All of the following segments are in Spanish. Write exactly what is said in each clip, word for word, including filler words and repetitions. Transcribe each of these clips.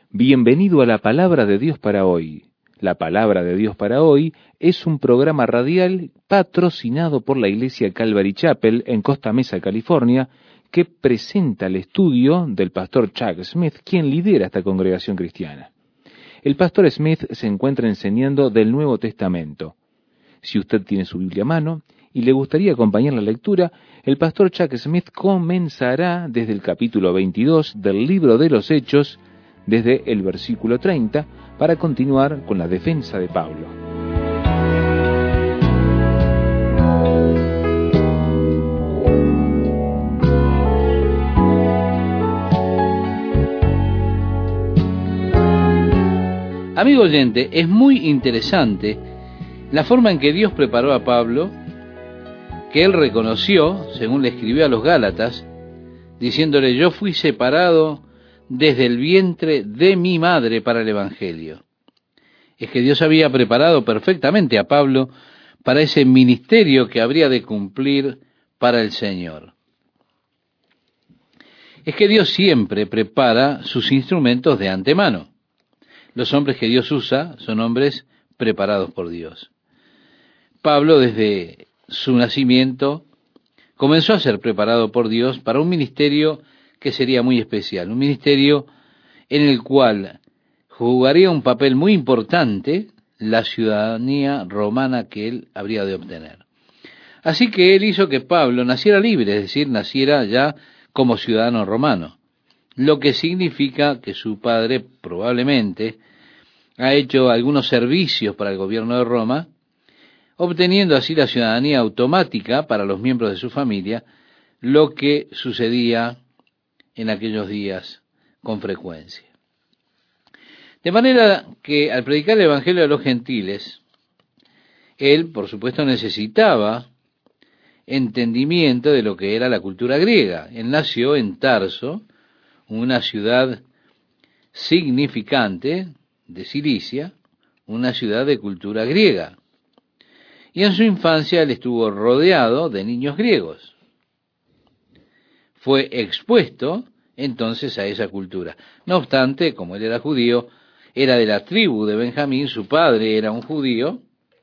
Bienvenido a la Palabra de Dios para hoy. La Palabra de Dios para hoy es un programa radial patrocinado por la Iglesia Calvary Chapel en Costa Mesa, California, que presenta el estudio del pastor Chuck Smith, quien lidera esta congregación cristiana. El pastor Smith se encuentra enseñando del Nuevo Testamento. Si usted tiene su Biblia a mano y le gustaría acompañar la lectura, el pastor Chuck Smith comenzará desde el capítulo veintidós del libro de los Hechos, desde el versículo treinta, para continuar con la defensa de Pablo. Amigo oyente, es muy interesante la forma en que Dios preparó a Pablo, que él reconoció, según le escribió a los Gálatas, diciéndole: yo fui separado desde el vientre de mi madre para el Evangelio. Es que Dios había preparado perfectamente a Pablo para ese ministerio que habría de cumplir para el Señor. Es que Dios siempre prepara sus instrumentos de antemano. Los hombres que Dios usa son hombres preparados por Dios. Pablo, desde su nacimiento, comenzó a ser preparado por Dios para un ministerio que sería muy especial, un ministerio en el cual jugaría un papel muy importante la ciudadanía romana que él habría de obtener. Así que él hizo que Pablo naciera libre, es decir, naciera ya como ciudadano romano, lo que significa que su padre probablemente ha hecho algunos servicios para el gobierno de Roma, obteniendo así la ciudadanía automática para los miembros de su familia, lo que sucedía en aquellos días con frecuencia. De manera que al predicar el Evangelio a los gentiles, él, por supuesto, necesitaba entendimiento de lo que era la cultura griega. Él nació en Tarso, una ciudad significante de Cilicia, una ciudad de cultura griega. Y en su infancia él estuvo rodeado de niños griegos. Fue expuesto entonces a esa cultura. No obstante, como él era judío, era de la tribu de Benjamín, su padre era un judío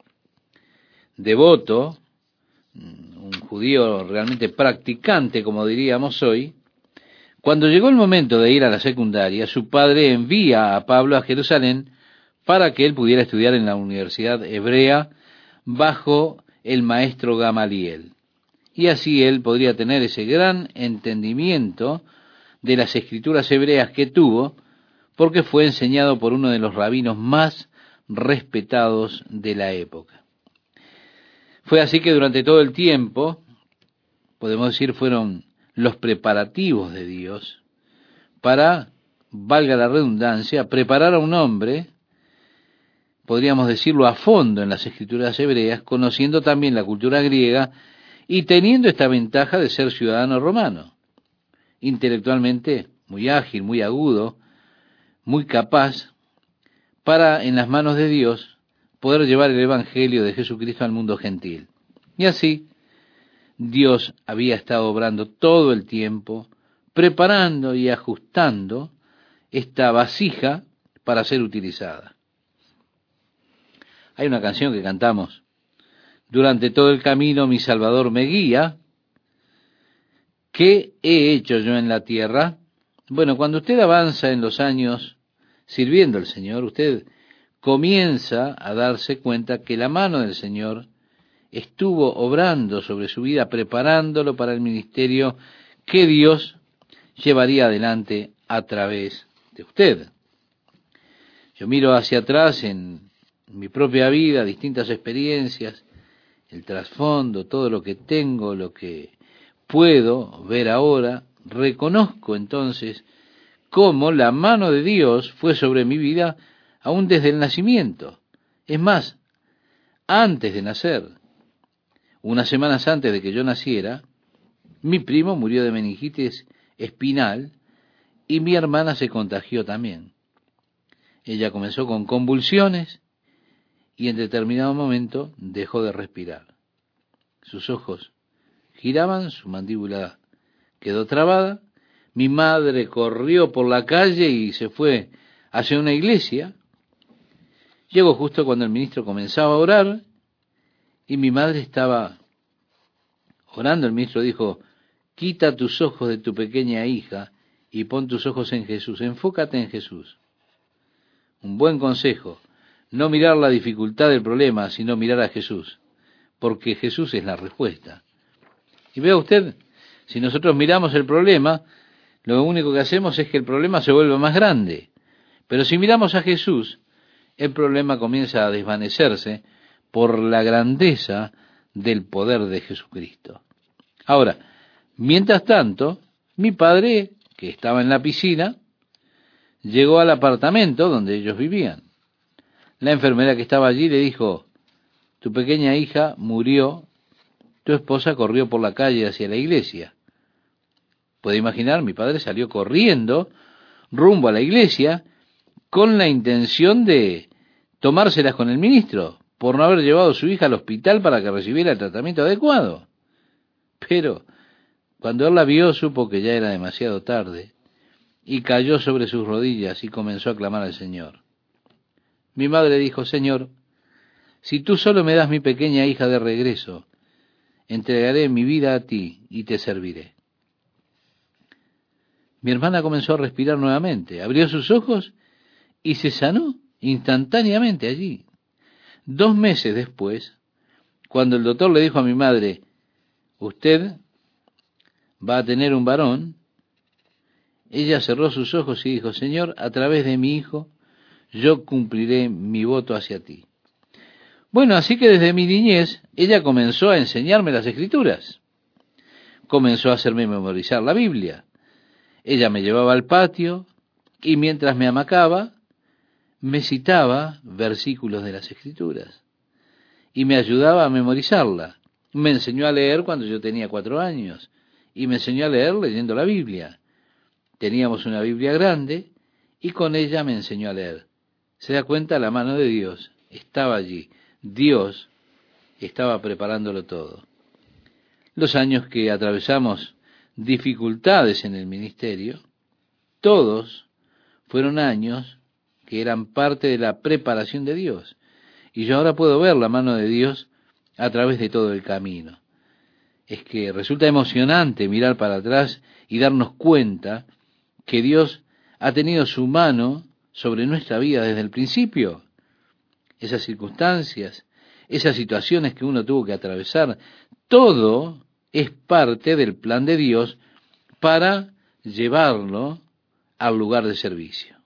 devoto, un judío realmente practicante, como diríamos hoy. Cuando llegó el momento de ir a la secundaria, su padre envía a Pablo a Jerusalén para que él pudiera estudiar en la Universidad Hebrea bajo el maestro Gamaliel. Y así él podría tener ese gran entendimiento de las escrituras hebreas que tuvo, porque fue enseñado por uno de los rabinos más respetados de la época. Fue así que durante todo el tiempo, podemos decir, fueron los preparativos de Dios para, valga la redundancia, preparar a un hombre, podríamos decirlo, a fondo en las escrituras hebreas, conociendo también la cultura griega y teniendo esta ventaja de ser ciudadano romano, intelectualmente muy ágil, muy agudo, muy capaz, para, en las manos de Dios, poder llevar el Evangelio de Jesucristo al mundo gentil. Y así, Dios había estado obrando todo el tiempo, preparando y ajustando esta vasija para ser utilizada. Hay una canción que cantamos: durante todo el camino mi Salvador me guía. ¿Qué he hecho yo en la tierra? Bueno, cuando usted avanza en los años sirviendo al Señor, usted comienza a darse cuenta que la mano del Señor estuvo obrando sobre su vida, preparándolo para el ministerio que Dios llevaría adelante a través de usted. Yo miro hacia atrás en mi propia vida, distintas experiencias, el trasfondo, todo lo que tengo, lo que puedo ver ahora, reconozco entonces cómo la mano de Dios fue sobre mi vida aún desde el nacimiento. Es más, antes de nacer, unas semanas antes de que yo naciera, mi primo murió de meningitis espinal y mi hermana se contagió también. Ella comenzó con convulsiones y en determinado momento dejó de respirar. Sus ojos giraban, su mandíbula quedó trabada. Mi madre corrió por la calle y se fue hacia una iglesia. Llegó justo cuando el ministro comenzaba a orar y mi madre estaba orando. El ministro dijo: quita tus ojos de tu pequeña hija y pon tus ojos en Jesús, enfócate en Jesús. Un buen consejo, no mirar la dificultad del problema, sino mirar a Jesús, porque Jesús es la respuesta. Y vea usted, si nosotros miramos el problema, lo único que hacemos es que el problema se vuelve más grande. Pero si miramos a Jesús, el problema comienza a desvanecerse por la grandeza del poder de Jesucristo. Ahora, mientras tanto, mi padre, que estaba en la piscina, llegó al apartamento donde ellos vivían. La enfermera que estaba allí le dijo: tu pequeña hija murió, tu esposa corrió por la calle hacia la iglesia. Puede imaginar, mi padre salió corriendo rumbo a la iglesia con la intención de tomárselas con el ministro, por no haber llevado a su hija al hospital para que recibiera el tratamiento adecuado. Pero cuando él la vio, supo que ya era demasiado tarde, y cayó sobre sus rodillas y comenzó a clamar al Señor. Mi madre dijo: Señor, si tú solo me das mi pequeña hija de regreso, entregaré mi vida a ti y te serviré. Mi hermana comenzó a respirar nuevamente, abrió sus ojos y se sanó instantáneamente allí. Dos meses después, cuando el doctor le dijo a mi madre: usted va a tener un varón, ella cerró sus ojos y dijo: Señor, a través de mi hijo, yo cumpliré mi voto hacia ti. Bueno, así que desde mi niñez, ella comenzó a enseñarme las Escrituras. Comenzó a hacerme memorizar la Biblia. Ella me llevaba al patio y mientras me amacaba, me citaba versículos de las Escrituras y me ayudaba a memorizarla. Me enseñó a leer cuando yo tenía cuatro años y me enseñó a leer leyendo la Biblia. Teníamos una Biblia grande y con ella me enseñó a leer. Se da cuenta, la mano de Dios estaba allí. Dios estaba preparándolo todo. Los años que atravesamos dificultades en el ministerio, todos fueron años que eran parte de la preparación de Dios. Y yo ahora puedo ver la mano de Dios a través de todo el camino. Es que resulta emocionante mirar para atrás y darnos cuenta que Dios ha tenido su mano sobre nuestra vida desde el principio. Esas circunstancias, esas situaciones que uno tuvo que atravesar, todo es parte del plan de Dios para llevarlo al lugar de servicio.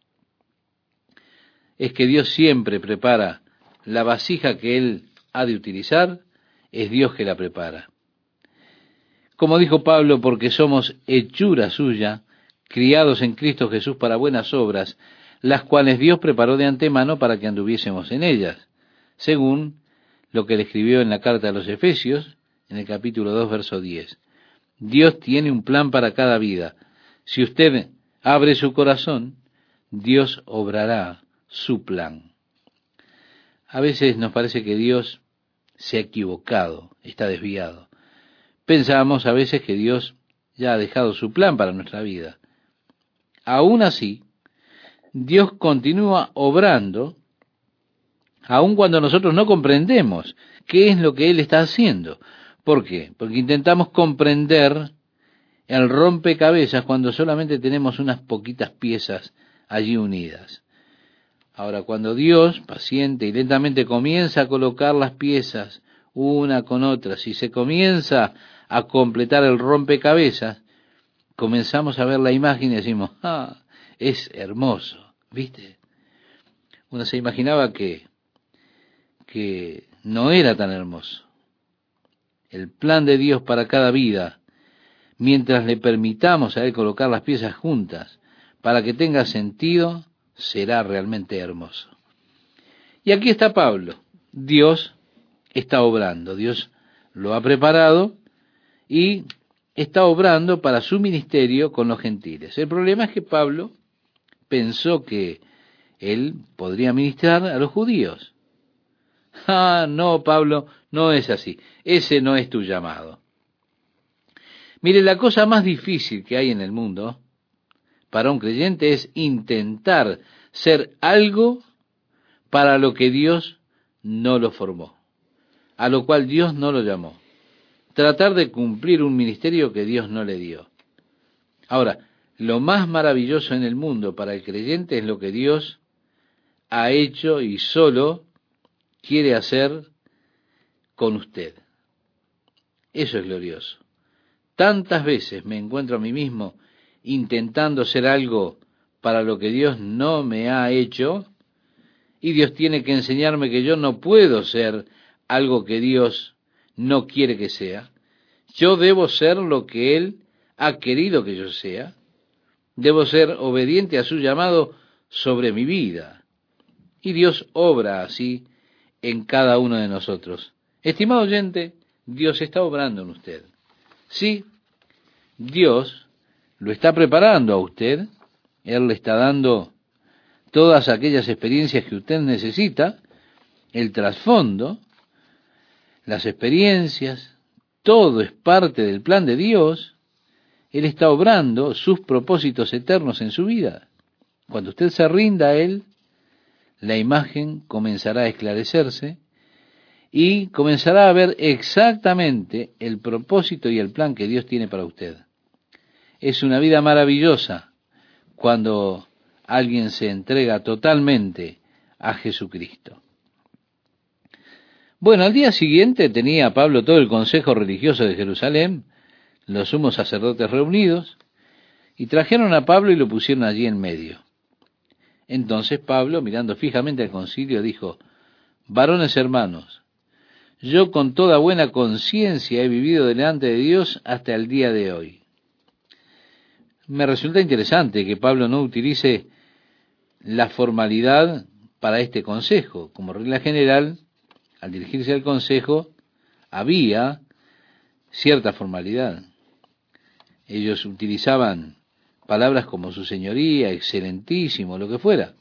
Es que Dios siempre prepara la vasija que Él ha de utilizar, es Dios que la prepara. Como dijo Pablo, porque somos hechura suya, criados en Cristo Jesús para buenas obras, las cuales Dios preparó de antemano para que anduviésemos en ellas, según lo que le escribió en la carta a los Efesios, en el capítulo dos, verso diez. Dios tiene un plan para cada vida. Si usted abre su corazón, Dios obrará su plan. A veces nos parece que Dios se ha equivocado, está desviado. Pensamos a veces que Dios ya ha dejado su plan para nuestra vida. Aún así, Dios continúa obrando, aun cuando nosotros no comprendemos qué es lo que Él está haciendo. ¿Por qué? Porque intentamos comprender el rompecabezas cuando solamente tenemos unas poquitas piezas allí unidas. Ahora, cuando Dios, paciente y lentamente, comienza a colocar las piezas una con otra, si se comienza a completar el rompecabezas, comenzamos a ver la imagen y decimos: ah, es hermoso, ¿viste? Uno se imaginaba que, que no era tan hermoso. El plan de Dios para cada vida, mientras le permitamos a Él colocar las piezas juntas para que tenga sentido, será realmente hermoso. Y aquí está Pablo. Dios está obrando, Dios lo ha preparado y está obrando para su ministerio con los gentiles. El problema es que Pablo pensó que él podría ministrar a los judíos. Ah, no, Pablo, no es así. Ese no es tu llamado. Mire, la cosa más difícil que hay en el mundo para un creyente es intentar ser algo para lo que Dios no lo formó, a lo cual Dios no lo llamó. Tratar de cumplir un ministerio que Dios no le dio. Ahora, lo más maravilloso en el mundo para el creyente es lo que Dios ha hecho y solo quiere hacer con usted. Eso es glorioso. Tantas veces me encuentro a mí mismo intentando ser algo para lo que Dios no me ha hecho, y Dios tiene que enseñarme que yo no puedo ser algo que Dios no quiere que sea. Yo debo ser lo que Él ha querido que yo sea. Debo ser obediente a su llamado sobre mi vida. Y Dios obra así en cada uno de nosotros. Estimado oyente, Dios está obrando en usted. Sí, Dios lo está preparando a usted. Él le está dando todas aquellas experiencias que usted necesita, el trasfondo, las experiencias, todo es parte del plan de Dios. Él está obrando sus propósitos eternos en su vida. Cuando usted se rinda a Él, la imagen comenzará a esclarecerse y comenzará a ver exactamente el propósito y el plan que Dios tiene para usted. Es una vida maravillosa cuando alguien se entrega totalmente a Jesucristo. Bueno, al día siguiente tenía Pablo todo el consejo religioso de Jerusalén, los sumos sacerdotes reunidos, y trajeron a Pablo y lo pusieron allí en medio. Entonces Pablo, mirando fijamente al concilio, dijo: varones hermanos, yo con toda buena conciencia he vivido delante de Dios hasta el día de hoy. Me resulta interesante que Pablo no utilice la formalidad para este consejo. Como regla general, al dirigirse al consejo, había cierta formalidad. Ellos utilizaban palabras como su señoría, excelentísimo, lo que fuera.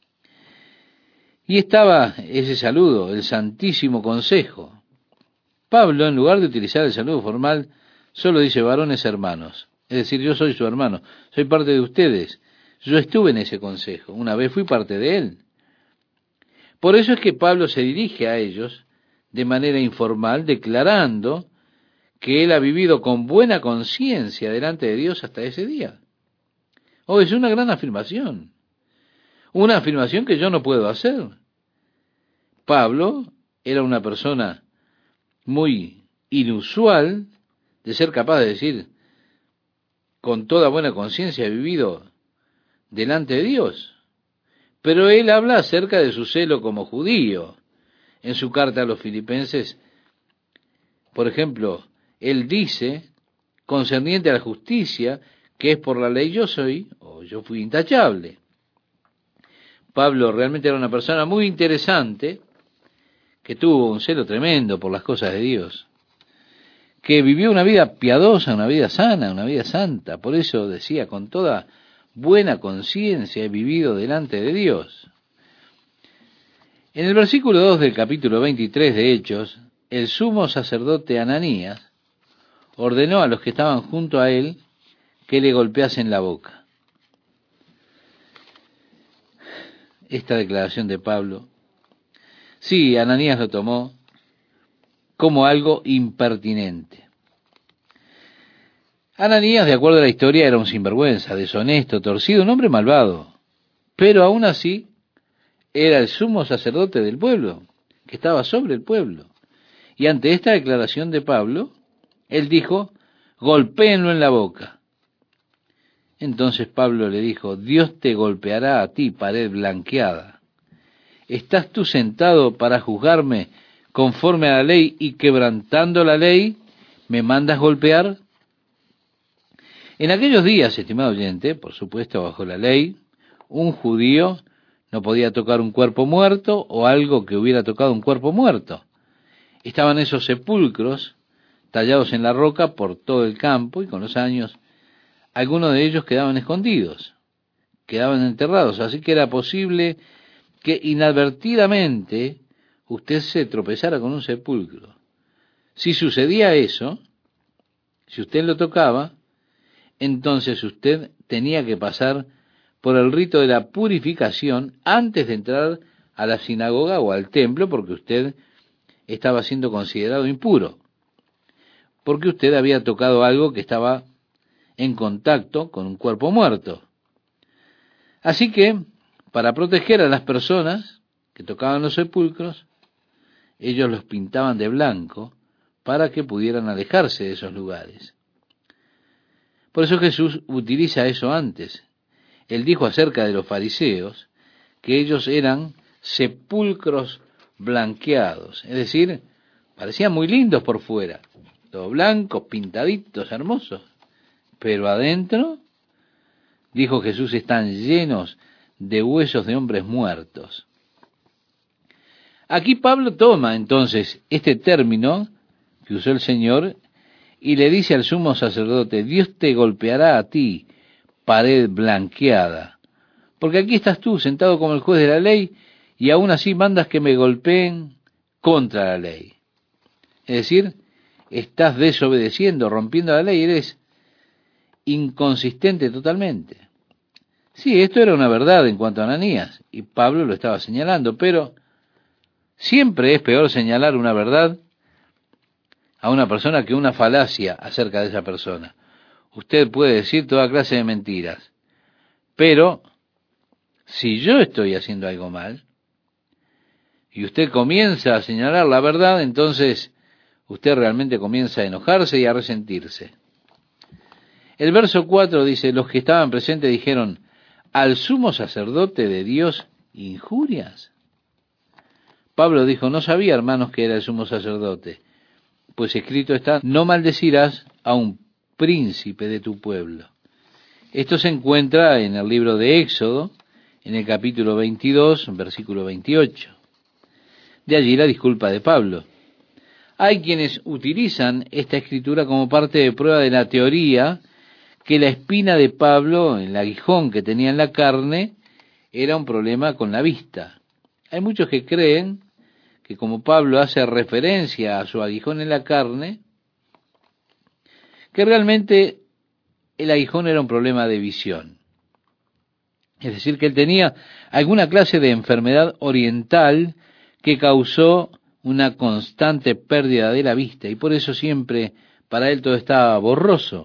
Y estaba ese saludo, el santísimo consejo. Pablo, en lugar de utilizar el saludo formal, solo dice varones hermanos. Es decir, yo soy su hermano, soy parte de ustedes. Yo estuve en ese consejo, una vez fui parte de él. Por eso es que Pablo se dirige a ellos de manera informal, declarando que él ha vivido con buena conciencia delante de Dios hasta ese día. Oh, es una gran afirmación. Una afirmación que yo no puedo hacer. Pablo era una persona muy inusual de ser capaz de decir, con toda buena conciencia he vivido delante de Dios. Pero él habla acerca de su celo como judío. En su carta a los filipenses, por ejemplo, él dice, concerniente a la justicia, que es por la ley yo soy, o yo fui intachable. Pablo realmente era una persona muy interesante, que tuvo un celo tremendo por las cosas de Dios, que vivió una vida piadosa, una vida sana, una vida santa. Por eso decía, con toda buena conciencia he vivido delante de Dios. En el versículo dos del capítulo veintitrés de Hechos, el sumo sacerdote Ananías ordenó a los que estaban junto a él que le golpeasen la boca. Esta declaración de Pablo, sí, Ananías lo tomó como algo impertinente. Ananías, de acuerdo a la historia, era un sinvergüenza, deshonesto, torcido, un hombre malvado, pero aún así era el sumo sacerdote del pueblo, que estaba sobre el pueblo. Y ante esta declaración de Pablo, él dijo, golpéenlo en la boca. Entonces Pablo le dijo, Dios te golpeará a ti, pared blanqueada. ¿Estás tú sentado para juzgarme conforme a la ley y quebrantando la ley, me mandas golpear? En aquellos días, estimado oyente, por supuesto bajo la ley, un judío no podía tocar un cuerpo muerto o algo que hubiera tocado un cuerpo muerto. Estaban esos sepulcros tallados en la roca por todo el campo y con los años algunos de ellos quedaban escondidos, quedaban enterrados, así que era posible que inadvertidamente usted se tropezara con un sepulcro. Si sucedía eso, si usted lo tocaba, entonces usted tenía que pasar por el rito de la purificación antes de entrar a la sinagoga o al templo, porque usted estaba siendo considerado impuro, porque usted había tocado algo que estaba en contacto con un cuerpo muerto. Así que, para proteger a las personas que tocaban los sepulcros, ellos los pintaban de blanco para que pudieran alejarse de esos lugares. Por eso Jesús utiliza eso antes. Él dijo acerca de los fariseos que ellos eran sepulcros blanqueados, es decir, parecían muy lindos por fuera, todos blancos, pintaditos, hermosos, pero adentro, dijo Jesús, están llenos de huesos de hombres muertos. Aquí Pablo toma entonces este término que usó el Señor y le dice al sumo sacerdote: Dios te golpeará a ti, pared blanqueada, porque aquí estás tú sentado como el juez de la ley y aún así mandas que me golpeen contra la ley. Es decir, estás desobedeciendo, rompiendo la ley, eres inconsistente totalmente. Sí, esto era una verdad en cuanto a Ananías, y Pablo lo estaba señalando, pero siempre es peor señalar una verdad a una persona que una falacia acerca de esa persona. Usted puede decir toda clase de mentiras, pero si yo estoy haciendo algo mal, y usted comienza a señalar la verdad, entonces usted realmente comienza a enojarse y a resentirse. El verso cuatro dice: los que estaban presentes dijeron: ¿al sumo sacerdote de Dios injurias? Pablo dijo: no sabía, hermanos, que era el sumo sacerdote, pues escrito está: no maldecirás a un príncipe de tu pueblo. Esto se encuentra en el libro de Éxodo, en el capítulo veintidós, versículo veintiocho. De allí la disculpa de Pablo. Hay quienes utilizan esta escritura como parte de prueba de la teoría que la espina de Pablo, el aguijón que tenía en la carne, era un problema con la vista. Hay muchos que creen que como Pablo hace referencia a su aguijón en la carne, que realmente el aguijón era un problema de visión. Es decir, que él tenía alguna clase de enfermedad oriental que causó una constante pérdida de la vista, y por eso siempre para él todo estaba borroso.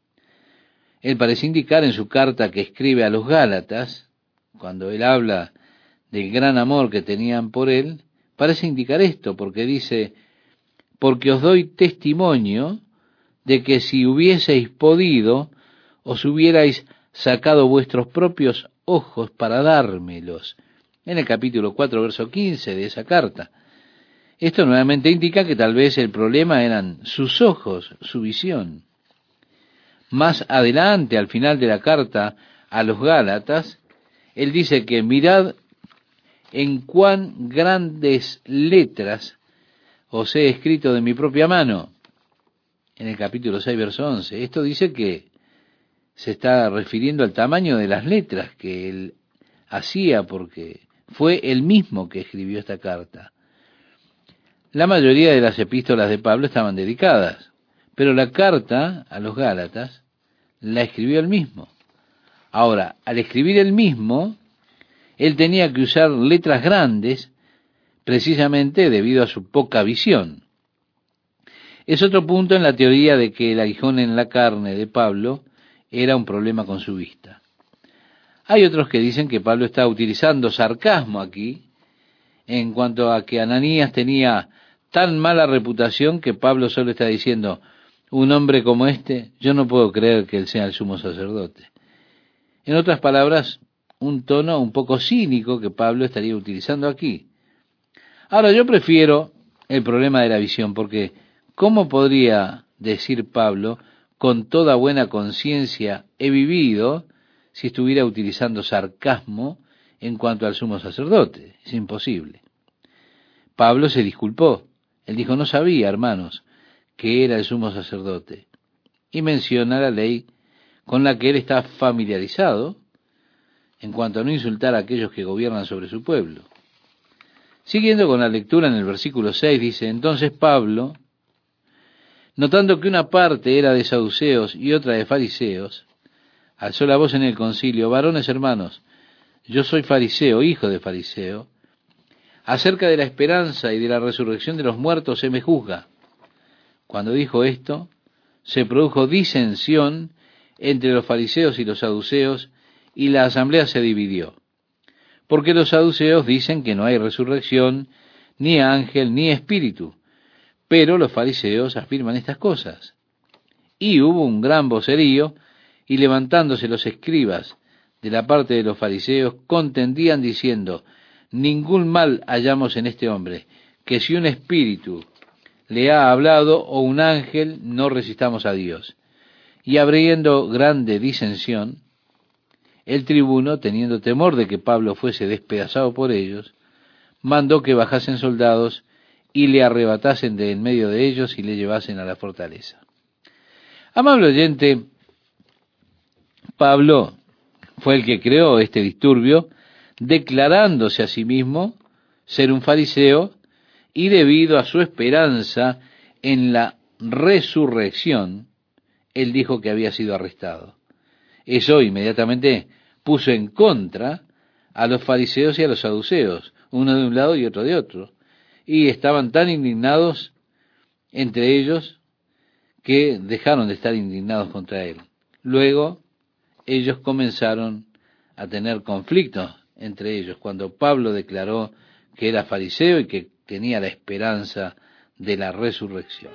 Él parece indicar en su carta que escribe a los Gálatas, cuando él habla del gran amor que tenían por él, parece indicar esto, porque dice: porque os doy testimonio de que si hubieseis podido, os hubierais sacado vuestros propios ojos para dármelos. En el capítulo cuatro, verso quince de esa carta. Esto nuevamente indica que tal vez el problema eran sus ojos, su visión. Más adelante, al final de la carta a los Gálatas, él dice que mirad en cuán grandes letras os he escrito de mi propia mano. En el capítulo seis, verso once. Esto dice que se está refiriendo al tamaño de las letras que él hacía, porque fue él mismo que escribió esta carta. La mayoría de las epístolas de Pablo estaban dedicadas, pero la carta a los Gálatas la escribió él mismo. Ahora, al escribir él mismo, él tenía que usar letras grandes, precisamente debido a su poca visión. Es otro punto en la teoría de que el aguijón en la carne de Pablo era un problema con su vista. Hay otros que dicen que Pablo está utilizando sarcasmo aquí, en cuanto a que Ananías tenía tan mala reputación que Pablo solo está diciendo: un hombre como este, yo no puedo creer que él sea el sumo sacerdote. En otras palabras, un tono un poco cínico que Pablo estaría utilizando aquí. Ahora, yo prefiero el problema de la visión, porque ¿cómo podría decir Pablo, con toda buena conciencia he vivido, si estuviera utilizando sarcasmo en cuanto al sumo sacerdote? Es imposible. Pablo se disculpó. Él dijo: no sabía, hermanos, que era el sumo sacerdote. Y menciona la ley con la que él está familiarizado en cuanto a no insultar a aquellos que gobiernan sobre su pueblo. Siguiendo con la lectura en el versículo seis, dice: entonces Pablo, notando que una parte era de saduceos y otra de fariseos, alzó la voz en el concilio: varones hermanos, yo soy fariseo, hijo de fariseo. Acerca de la esperanza y de la resurrección de los muertos se me juzga. Cuando dijo esto, se produjo disensión entre los fariseos y los saduceos, y la asamblea se dividió. Porque los saduceos dicen que no hay resurrección, ni ángel, ni espíritu, pero los fariseos afirman estas cosas. Y hubo un gran vocerío, y levantándose los escribas de la parte de los fariseos, contendían diciendo: ningún mal hallamos en este hombre, que si un espíritu le ha hablado o un ángel, no resistamos a Dios. Y habiendo grande disensión, el tribuno, teniendo temor de que Pablo fuese despedazado por ellos, mandó que bajasen soldados y le arrebatasen de en medio de ellos y le llevasen a la fortaleza. Amable oyente, Pablo fue el que creó este disturbio, declarándose a sí mismo ser un fariseo, y debido a su esperanza en la resurrección, él dijo que había sido arrestado. Eso inmediatamente puso en contra a los fariseos y a los saduceos, uno de un lado y otro de otro, y estaban tan indignados entre ellos que dejaron de estar indignados contra él. Luego ellos comenzaron a tener conflictos entre ellos, cuando Pablo declaró que era fariseo y que tenía la esperanza de la resurrección.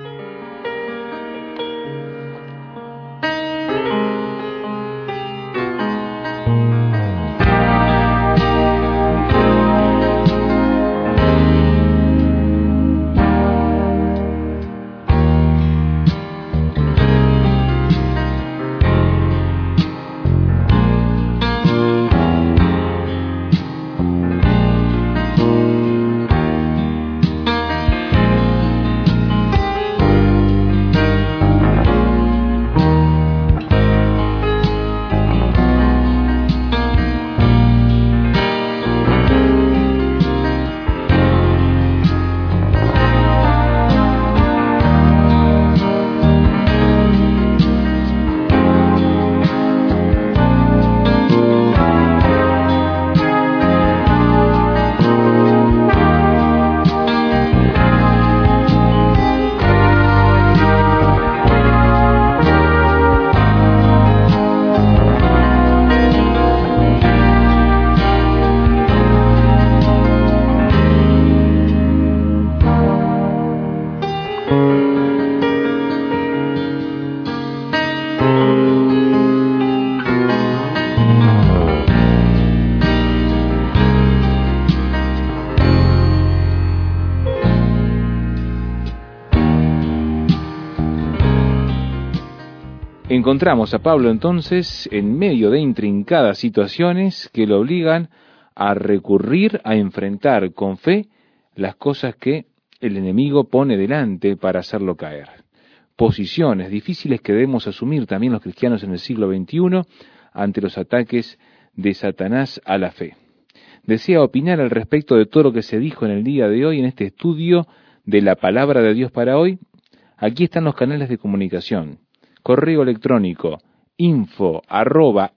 Encontramos a Pablo entonces en medio de intrincadas situaciones que lo obligan a recurrir a enfrentar con fe las cosas que el enemigo pone delante para hacerlo caer. Posiciones difíciles que debemos asumir también los cristianos en el siglo veintiuno ante los ataques de Satanás a la fe. Desea opinar al respecto de todo lo que se dijo en el día de hoy en este estudio de la Palabra de Dios para hoy. Aquí están los canales de comunicación. Correo electrónico info arroba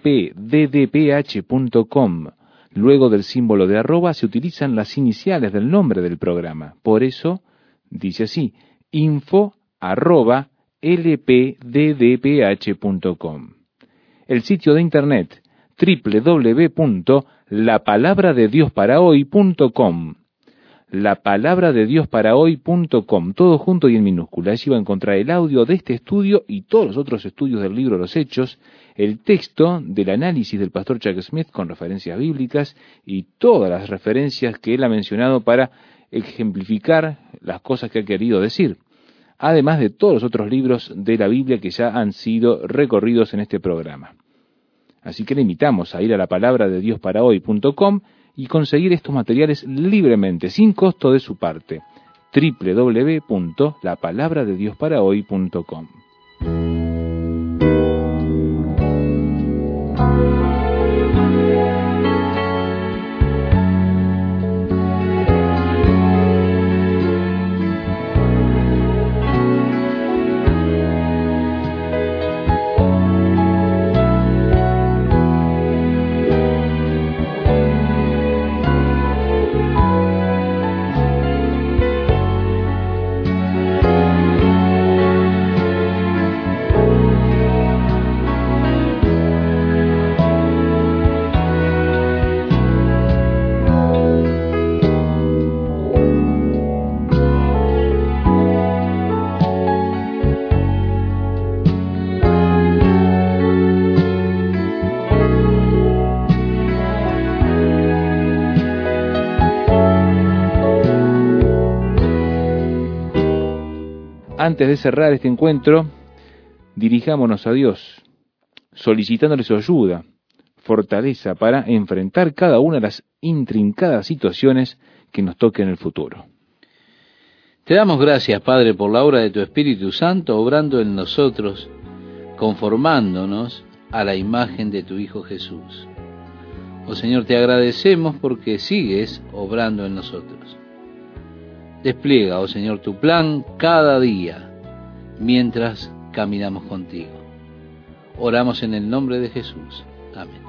lpddph punto com. Luego del símbolo de arroba se utilizan las iniciales del nombre del programa. Por eso dice así: info arroba lpddph punto com. El sitio de internet doble u doble u doble u punto la palabra de dios para hoy punto com. la palabra de dios para hoy punto com, todo junto y en minúscula. Allí va a encontrar el audio de este estudio y todos los otros estudios del libro Los Hechos, el texto del análisis del pastor Chuck Smith con referencias bíblicas y todas las referencias que él ha mencionado para ejemplificar las cosas que ha querido decir, además de todos los otros libros de la Biblia que ya han sido recorridos en este programa. Así que le invitamos a ir a la palabra de dios para hoy punto com y conseguir estos materiales libremente, sin costo de su parte. doble u doble u doble u punto la palabra de dios para hoy punto com. antes de cerrar este encuentro, dirijámonos a Dios, solicitándole su ayuda, fortaleza para enfrentar cada una de las intrincadas situaciones que nos toquen en el futuro. Te damos gracias, Padre, por la obra de tu Espíritu Santo, obrando en nosotros, conformándonos a la imagen de tu Hijo Jesús. Oh Señor, te agradecemos porque sigues obrando en nosotros. Despliega, oh Señor, tu plan cada día, mientras caminamos contigo. Oramos en el nombre de Jesús. Amén.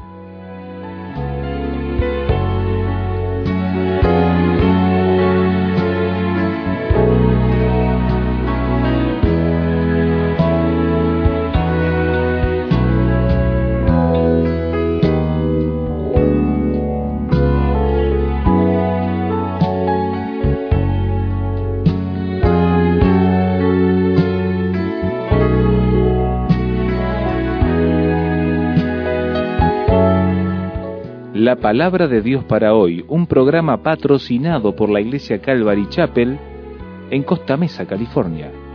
La Palabra de Dios para hoy, un programa patrocinado por la Iglesia Calvary Chapel en Costa Mesa, California.